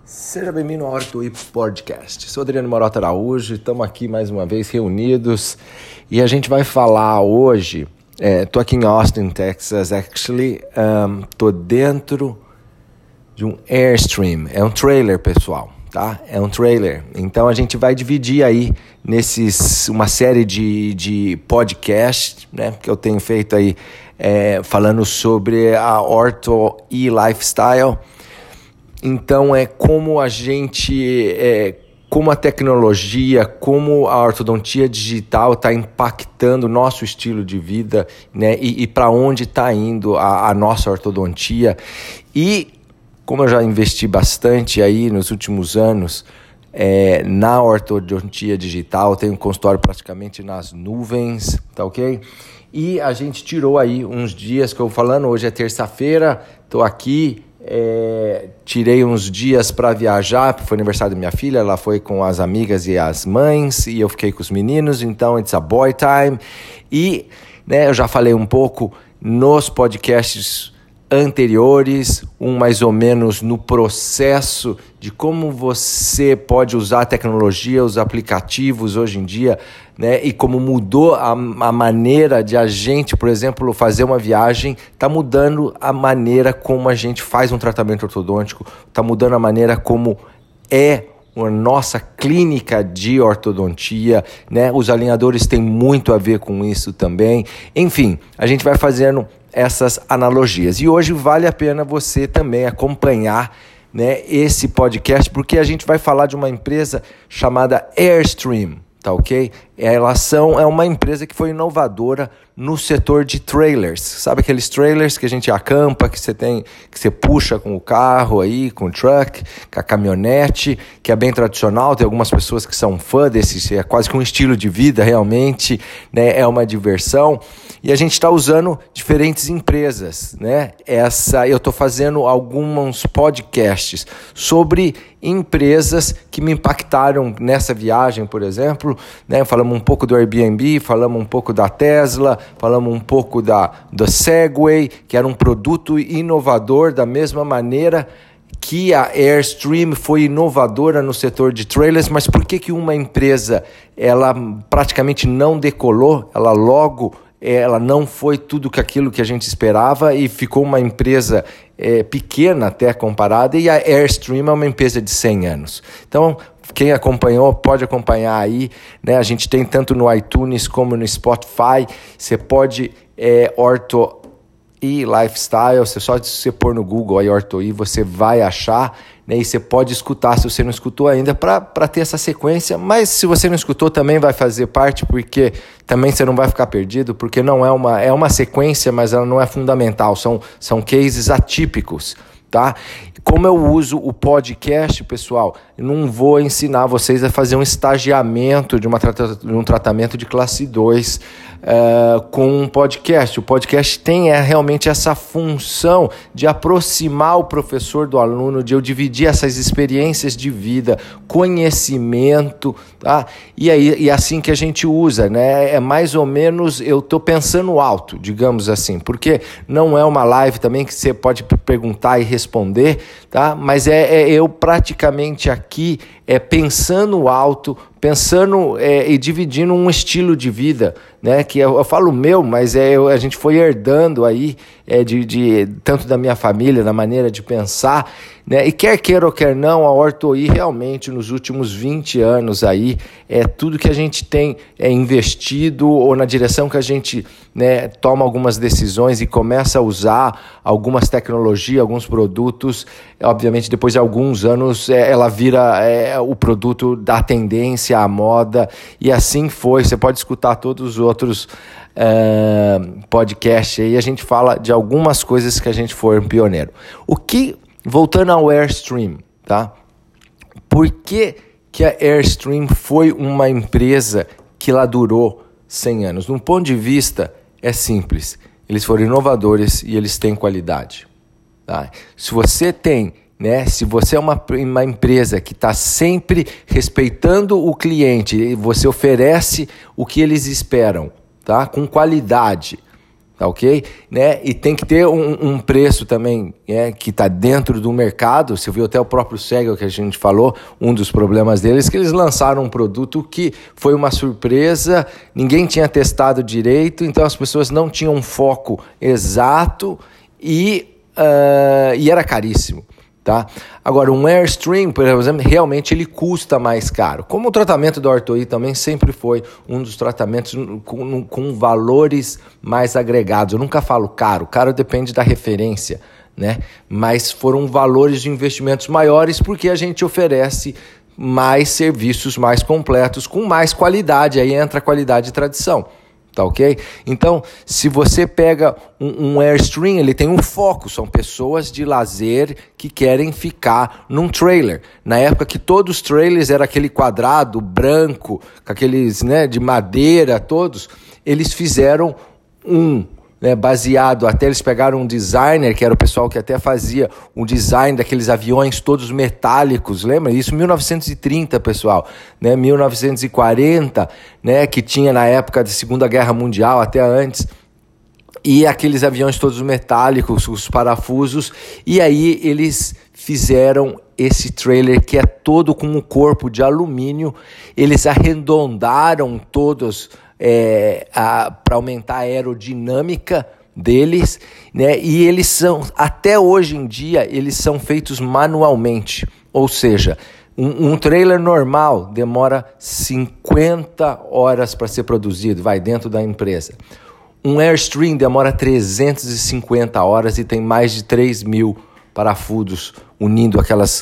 Seja bem-vindo ao Orto Podcast. Sou Adriano Morota Araújo, estamos aqui mais uma vez reunidos e a gente vai falar hoje, estou aqui em Austin, Texas, estou dentro de um Airstream, é um trailer, pessoal, tá? É um trailer, então a gente vai dividir aí uma série de podcasts, né, que eu tenho feito aí falando sobre a Orto e Lifestyle. Então como a gente, como a tecnologia, como a ortodontia digital está impactando o nosso estilo de vida, né? E para onde está indo a nossa ortodontia. E como eu já investi bastante aí nos últimos anos na ortodontia digital, tenho um consultório praticamente nas nuvens, tá ok? E a gente tirou aí uns dias que eu falando, hoje é terça-feira, estou aqui. Tirei uns dias para viajar, porque foi aniversário da minha filha, ela foi com as amigas e as mães, e eu fiquei com os meninos, então it's a boy time. E eu já falei um pouco nos podcasts anteriores, mais ou menos no processo de como você pode usar a tecnologia, os aplicativos hoje em dia, né? E como mudou a maneira de a gente, por exemplo, fazer uma viagem, está mudando a maneira como a gente faz um tratamento ortodôntico, está mudando a maneira como a nossa clínica de ortodontia, né? Os alinhadores têm muito a ver com isso também. Enfim, a gente vai fazendo essas analogias. E hoje vale a pena você também acompanhar, né, esse podcast, porque a gente vai falar de uma empresa chamada Airstream, tá ok? É uma empresa que foi inovadora no setor de trailers. Sabe aqueles trailers que a gente acampa, que você puxa com o carro aí, com o truck, com a caminhonete, que é bem tradicional. Tem algumas pessoas que são fã desse, é quase que um estilo de vida realmente, né? É uma diversão. E a gente está usando diferentes empresas, né? Eu estou fazendo alguns podcasts sobre empresas que me impactaram nessa viagem, por exemplo, né? Falamos um pouco do Airbnb, falamos um pouco da Tesla, falamos um pouco da Segway, que era um produto inovador da mesma maneira que a Airstream foi inovadora no setor de trailers. Mas por que uma empresa ela praticamente não decolou, ela não foi tudo aquilo que a gente esperava e ficou uma empresa pequena até comparada, e a Airstream é uma empresa de 100 anos. Então, quem acompanhou pode acompanhar aí, né? A gente tem tanto no iTunes como no Spotify. Você pode Orto e Lifestyle, só você pôr no Google aí Orto e você vai achar, né? E você pode escutar se você não escutou ainda para ter essa sequência. Mas se você não escutou também vai fazer parte, porque também você não vai ficar perdido, porque não é uma sequência, mas ela não é fundamental, são cases atípicos, tá? Como eu uso o podcast, pessoal, eu não vou ensinar vocês a fazer um estagiamento de um tratamento de classe 2 com um podcast. O podcast tem realmente essa função de aproximar o professor do aluno, de eu dividir essas experiências de vida, conhecimento, tá? E é assim que a gente usa, né? É mais ou menos, eu estou pensando alto, digamos assim, porque não é uma live também que você pode perguntar e responder, tá? Mas eu praticamente aqui pensando alto, pensando e dividindo um estilo de vida, né? Que eu falo meu, mas a gente foi herdando aí tanto da minha família, da maneira de pensar, né? E quer queira ou quer não, a Orto-i realmente nos últimos 20 anos aí tudo que a gente tem investido, ou na direção que a gente, né, toma algumas decisões e começa a usar algumas tecnologias, alguns produtos, obviamente depois de alguns anos ela vira o produto da tendência, a moda, e assim foi. Você pode escutar todos os outros podcasts aí, a gente fala de algumas coisas que a gente foi um pioneiro. Voltando ao Airstream, tá? Por que a Airstream foi uma empresa que ela durou 100 anos? De um ponto de vista, é simples. Eles foram inovadores e eles têm qualidade, tá? Se você é uma empresa que está sempre respeitando o cliente, você oferece o que eles esperam, tá? Com qualidade, tá ok? Né? E tem que ter um preço também que está dentro do mercado. Você viu até o próprio Segal que a gente falou, um dos problemas deles, que eles lançaram um produto que foi uma surpresa, ninguém tinha testado direito, então as pessoas não tinham um foco exato e era caríssimo. Tá? Agora, um Airstream, por exemplo, realmente ele custa mais caro. Como o tratamento do Ortho-I também sempre foi um dos tratamentos com valores mais agregados. Eu nunca falo caro, caro depende da referência, né? Mas foram valores de investimentos maiores porque a gente oferece mais serviços mais completos, com mais qualidade, aí entra a qualidade e tradição. Tá ok? Então, se você pega um Airstream, ele tem um foco, são pessoas de lazer que querem ficar num trailer. Na época que todos os trailers eram aquele quadrado branco, com aqueles, né, de madeira todos, eles fizeram baseado, até eles pegaram um designer, que era o pessoal que até fazia um design daqueles aviões todos metálicos, lembra? Isso em 1930, pessoal, né? 1940, né? Que tinha na época da Segunda Guerra Mundial, até antes, e aqueles aviões todos metálicos, os parafusos, e aí eles fizeram esse trailer que é todo com um corpo de alumínio, eles arredondaram todos para aumentar a aerodinâmica deles, né? E eles são, até hoje em dia, eles são feitos manualmente, ou seja, um trailer normal demora 50 horas para ser produzido, vai dentro da empresa. Um Airstream demora 350 horas e tem mais de 3.000 parafusos unindo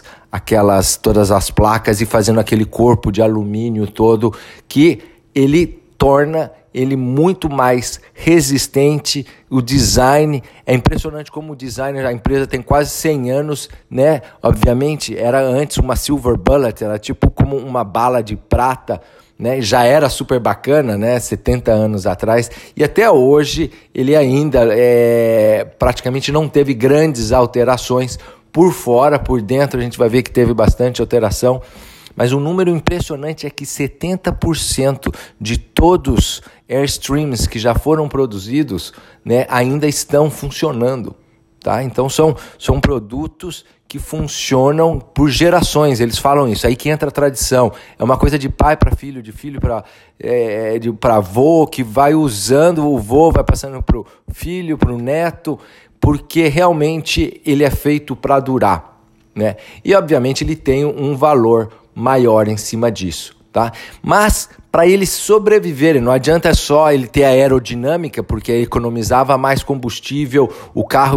todas as placas e fazendo aquele corpo de alumínio todo, que ele torna ele muito mais resistente. O design, é impressionante como o design, a empresa tem quase 100 anos, né? Obviamente, era antes uma silver bullet, era tipo como uma bala de prata, né? Já era super bacana, né? 70 anos atrás, e até hoje ele ainda praticamente não teve grandes alterações por fora, por dentro a gente vai ver que teve bastante alteração. Mas um número impressionante é que 70% de todos Airstreams que já foram produzidos, né, ainda estão funcionando. Tá? Então são produtos que funcionam por gerações, eles falam isso, aí que entra a tradição. É uma coisa de pai para filho, de filho para avô, que vai usando, o avô vai passando para o filho, para o neto, porque realmente ele é feito para durar, né? E obviamente ele tem um valor maior em cima disso, tá? Mas para ele sobreviver, não adianta só ele ter aerodinâmica, porque economizava mais combustível, o carro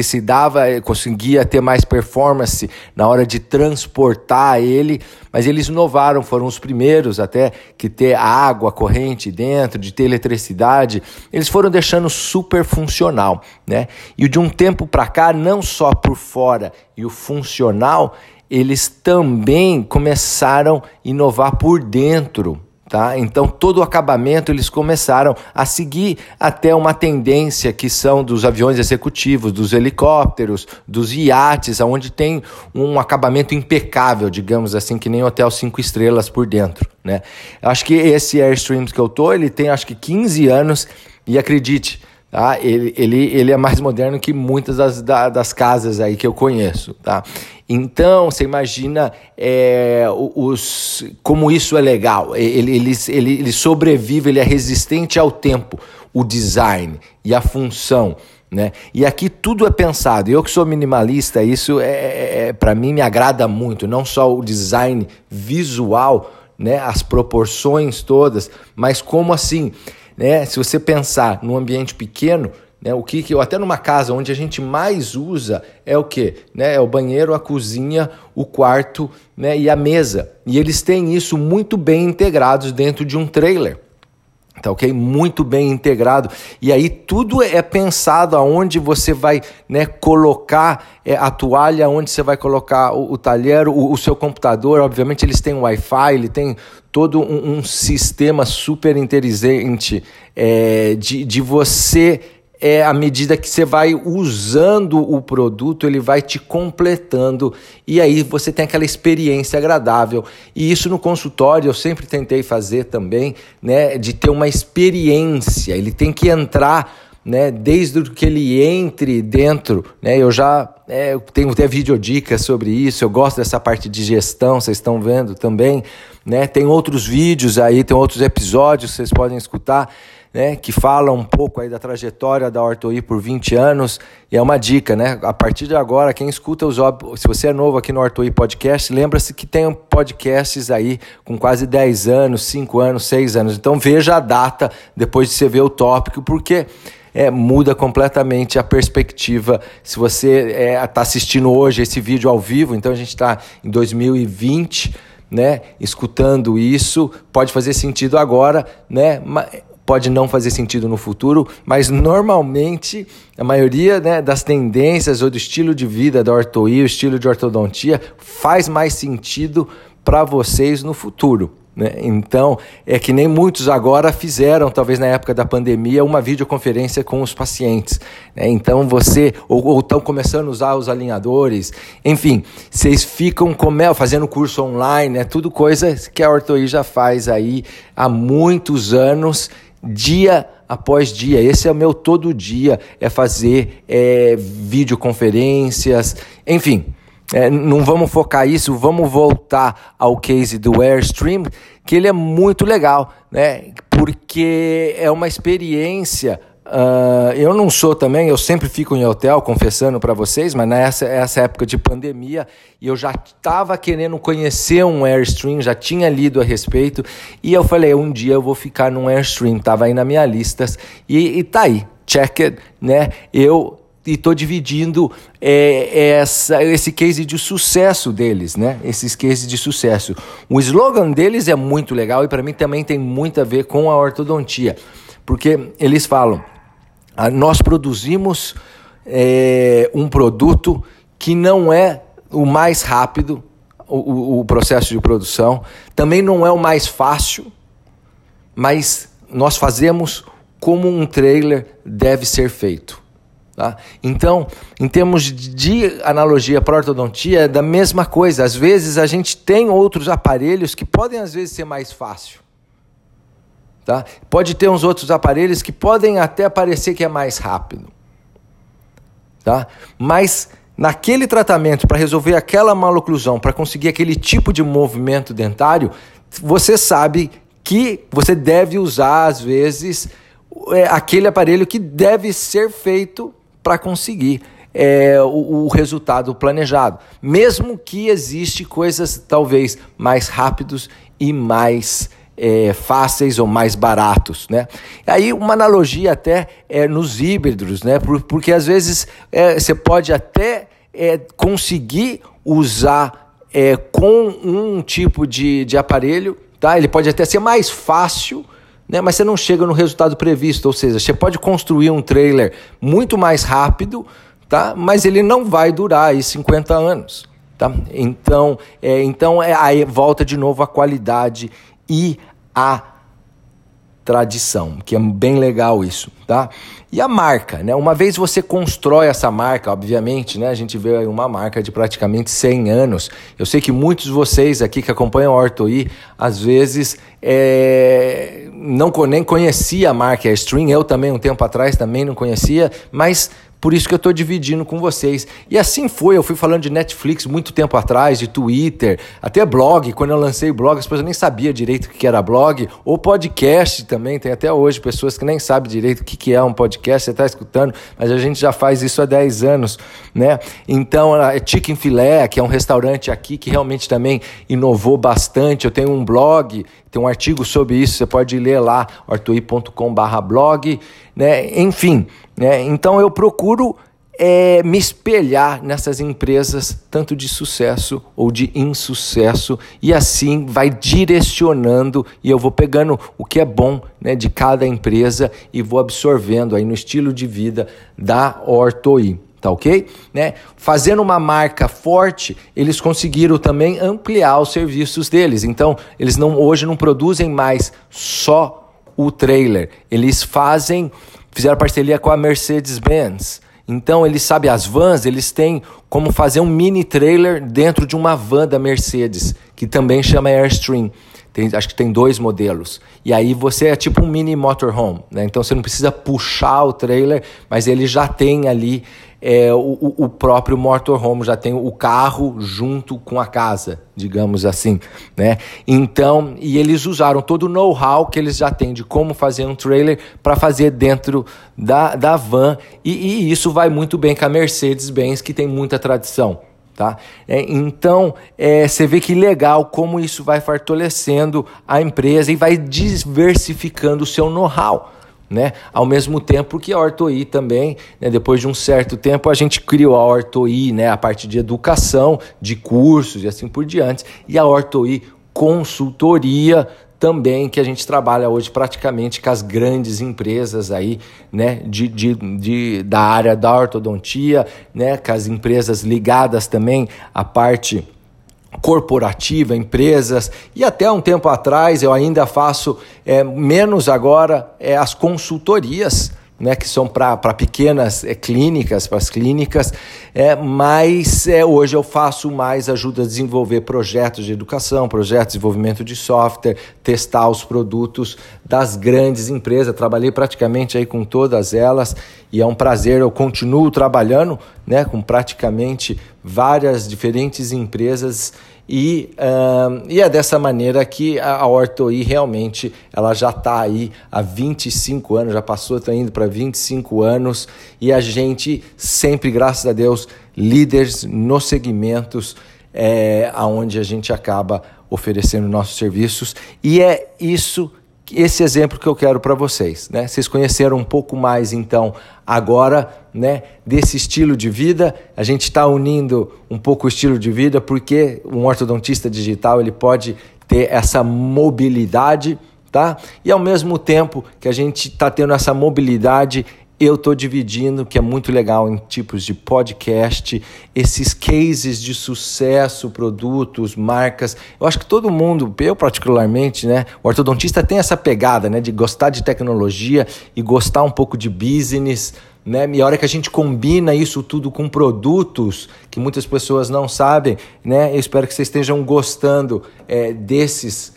conseguia ter mais performance na hora de transportar ele, mas eles inovaram, foram os primeiros até que ter água corrente dentro, de ter eletricidade, eles foram deixando super funcional, né? E de um tempo para cá, não só por fora e o funcional, eles também começaram a inovar por dentro, tá? Então todo o acabamento eles começaram a seguir até uma tendência que são dos aviões executivos, dos helicópteros, dos iates, onde tem um acabamento impecável, digamos assim, que nem hotel 5 estrelas por dentro, né? Acho que esse Airstream que eu tô, ele tem acho que 15 anos e acredite, tá? Ele é mais moderno que muitas das casas aí que eu conheço, tá? Então, você imagina como isso é legal. Ele sobrevive, ele é resistente ao tempo, o design e a função, né? E aqui tudo é pensado. Eu que sou minimalista, isso para mim me agrada muito. Não só o design visual, né? As proporções todas, mas como assim, né? Se você pensar num ambiente pequeno, né, até numa casa onde a gente mais usa é o quê? Né, é o banheiro, a cozinha, o quarto, né, e a mesa. E eles têm isso muito bem integrados dentro de um trailer. Tá ok? Muito bem integrado. E aí tudo é pensado aonde você vai, né, colocar a toalha, aonde você vai colocar o talher, o seu computador. Obviamente eles têm Wi-Fi, ele tem todo um sistema super inteligente de você... à medida que você vai usando o produto, ele vai te completando e aí você tem aquela experiência agradável. E isso no consultório eu sempre tentei fazer também, né, de ter uma experiência. Ele tem que entrar né, desde que ele entre dentro, né, eu já tenho até videodicas sobre isso, eu gosto dessa parte de gestão, vocês estão vendo também, né, tem outros vídeos aí, tem outros episódios que vocês podem escutar, né, que falam um pouco aí da trajetória da OrthoE por 20 anos, e é uma dica, né, a partir de agora, quem escuta se você é novo aqui no OrthoE Podcast, lembra-se que tem podcasts aí com quase 10 anos, 5 anos, 6 anos, então veja a data depois de você ver o tópico, porque muda completamente a perspectiva. Se você está assistindo hoje esse vídeo ao vivo, então a gente está em 2020, né, escutando isso, pode fazer sentido agora, né, pode não fazer sentido no futuro, mas normalmente a maioria, né, das tendências ou do estilo de vida da OrthoE, o estilo de ortodontia, faz mais sentido para vocês no futuro, né? Então, é que nem muitos agora fizeram, talvez na época da pandemia, uma videoconferência com os pacientes, né? Então você, ou estão começando a usar os alinhadores, enfim, vocês ficam fazendo curso online, tudo coisa que a OrthoE já faz aí há muitos anos, dia após dia. Esse é o meu todo dia, é fazer videoconferências, enfim. Não vamos focar isso, vamos voltar ao case do Airstream, que ele é muito legal, né? Porque é uma experiência. Eu não sou também, eu sempre fico em hotel, confessando para vocês, mas nessa época de pandemia, eu já estava querendo conhecer um Airstream, já tinha lido a respeito, e eu falei, um dia eu vou ficar num Airstream, estava aí na minha lista, e tá aí, check it, né? E estou dividindo esse case de sucesso deles, né? Esses cases de sucesso. O slogan deles é muito legal e para mim também tem muito a ver com a ortodontia, porque eles falam, nós produzimos um produto que não é o mais rápido, o processo de produção, também não é o mais fácil, mas nós fazemos como um trailer deve ser feito. Tá? Então, em termos de analogia para a ortodontia, é da mesma coisa. Às vezes a gente tem outros aparelhos que podem às vezes ser mais fácil. Tá? Pode ter uns outros aparelhos que podem até parecer que é mais rápido. Tá? Mas naquele tratamento, para resolver aquela maloclusão, para conseguir aquele tipo de movimento dentário, você sabe que você deve usar, às vezes, aquele aparelho que deve ser feito para conseguir o resultado planejado. Mesmo que existe coisas talvez mais rápidos e mais fáceis ou mais baratos, né? Aí uma analogia até nos híbridos, né? Porque às vezes você pode até conseguir usar com um tipo de aparelho, tá? Ele pode até ser mais fácil, né, mas você não chega no resultado previsto, ou seja, você pode construir um trailer muito mais rápido, tá? Mas ele não vai durar aí 50 anos. Tá? Então aí volta de novo a qualidade e a tradição, que é bem legal isso, tá? E a marca, né? Uma vez você constrói essa marca, obviamente, né? A gente vê aí uma marca de praticamente 100 anos. Eu sei que muitos de vocês aqui que acompanham a OrthoE, às vezes nem conhecia a marca Airstream, eu também um tempo atrás também não conhecia, mas por isso que eu estou dividindo com vocês. E assim eu fui falando de Netflix muito tempo atrás, de Twitter, até blog. Quando eu lancei blog, as pessoas nem sabiam direito o que era blog, ou podcast também, tem até hoje pessoas que nem sabem direito o que é um podcast, você está escutando, mas a gente já faz isso há 10 anos, né? Então, a Chicken Filé, que é um restaurante aqui que realmente também inovou bastante, eu tenho um blog, tem um artigo sobre isso, você pode ler lá, orthoe.com/blog, né? Enfim, né? Então eu procuro me espelhar nessas empresas, tanto de sucesso ou de insucesso, e assim vai direcionando, e eu vou pegando o que é bom, né, de cada empresa e vou absorvendo aí no estilo de vida da OrthoE. Tá ok? Né? Fazendo uma marca forte, eles conseguiram também ampliar os serviços deles. Então, eles hoje não produzem mais só o trailer. Eles fizeram parceria com a Mercedes-Benz. Então, eles sabem, as vans, eles têm como fazer um mini trailer dentro de uma van da Mercedes, que também chama Airstream. Acho que tem 2 modelos. E aí você é tipo um mini motorhome, né? Então você não precisa puxar o trailer, mas ele já tem ali o próprio motorhome, já tem o carro junto com a casa, digamos assim, né? Então, e eles usaram todo o know-how que eles já têm de como fazer um trailer para fazer dentro da van. E isso vai muito bem com a Mercedes-Benz, que tem muita tradição. Tá? Então, você vê que legal como isso vai fortalecendo a empresa e vai diversificando o seu know-how, né? Ao mesmo tempo que a Ortho-i também, né? Depois de um certo tempo, a gente criou a Ortho-i, né? A parte de educação, de cursos e assim por diante, e a Ortho-i Consultoria também, que a gente trabalha hoje praticamente com as grandes empresas aí, né, da área da ortodontia, né, com as empresas ligadas também à parte corporativa, empresas, e até um tempo atrás eu ainda faço, menos agora, as consultorias, né, que são para pequenas clínicas, para as clínicas, mas hoje eu faço mais ajuda a desenvolver projetos de educação, projetos de desenvolvimento de software, testar os produtos das grandes empresas. Trabalhei praticamente aí com todas elas e é um prazer, eu continuo trabalhando, né, com praticamente várias diferentes empresas. E é dessa maneira que a Ortho-i realmente ela já está aí há 25 anos, já passou, está indo para 25 anos, e a gente sempre, graças a Deus, líderes nos segmentos aonde a gente acaba oferecendo nossos serviços, e é esse exemplo que eu quero para vocês, né? Vocês conheceram um pouco mais, então, agora, né, desse estilo de vida. A gente está unindo um pouco o estilo de vida, porque um ortodontista digital ele pode ter essa mobilidade, tá? E ao mesmo tempo que a gente está tendo essa mobilidade, eu estou dividindo, que é muito legal, em tipos de podcast, esses cases de sucesso, produtos, marcas. Eu acho que todo mundo, eu particularmente, né, o ortodontista tem essa pegada, né, de gostar de tecnologia e gostar um pouco de business, né? E a hora que a gente combina isso tudo com produtos que muitas pessoas não sabem, né? Eu espero que vocês estejam gostando desses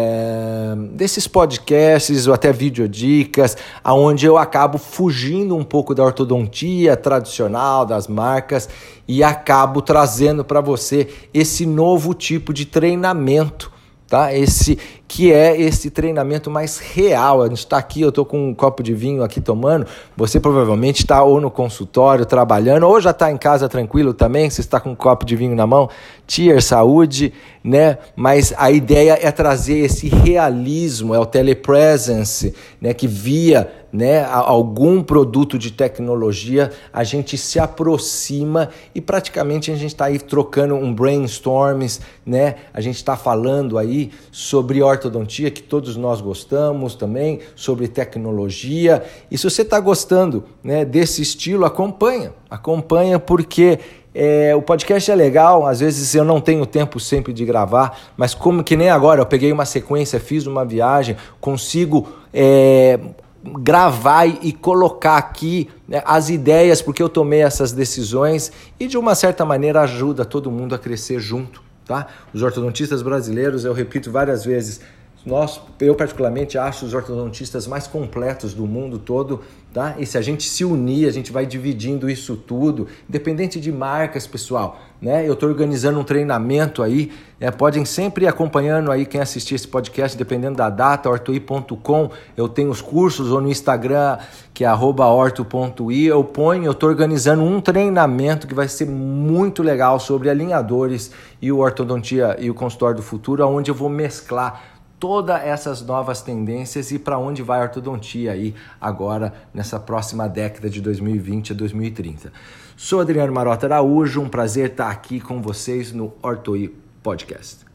podcasts ou até videodicas, onde eu acabo fugindo um pouco da ortodontia tradicional, das marcas, e acabo trazendo para você esse novo tipo de treinamento, tá? Esse treinamento mais real. A gente está aqui, eu estou com um copo de vinho aqui tomando, você provavelmente está ou no consultório trabalhando, ou já está em casa tranquilo também, você está com um copo de vinho na mão, cheers, saúde, né? Mas a ideia é trazer esse realismo, é o telepresence, né? Que via, né, algum produto de tecnologia, a gente se aproxima e praticamente a gente está aí trocando um brainstorms, né? A gente está falando aí sobre ortodontia, que todos nós gostamos também, sobre tecnologia. E se você está gostando, né, desse estilo, acompanha porque o podcast é legal. Às vezes eu não tenho tempo sempre de gravar, mas como que nem agora, eu peguei uma sequência, fiz uma viagem, consigo gravar e colocar aqui, né, as ideias, porque eu tomei essas decisões e de uma certa maneira ajuda todo mundo a crescer junto, tá? Os ortodontistas brasileiros, eu repito várias vezes, eu particularmente acho os ortodontistas mais completos do mundo todo, tá? E se a gente se unir, a gente vai dividindo isso tudo, independente de marcas, pessoal, né? Eu estou organizando um treinamento aí, né? Podem sempre ir acompanhando aí quem assistir esse podcast, dependendo da data, ortoi.com, eu tenho os cursos, ou no Instagram, que é @orto.i, eu estou organizando um treinamento que vai ser muito legal sobre alinhadores e o ortodontia e o consultório do futuro, onde eu vou mesclar todas essas novas tendências e para onde vai a ortodontia aí agora nessa próxima década de 2020 a 2030. Sou Adriano Marota Araújo, um prazer estar aqui com vocês no Ortho-i Podcast.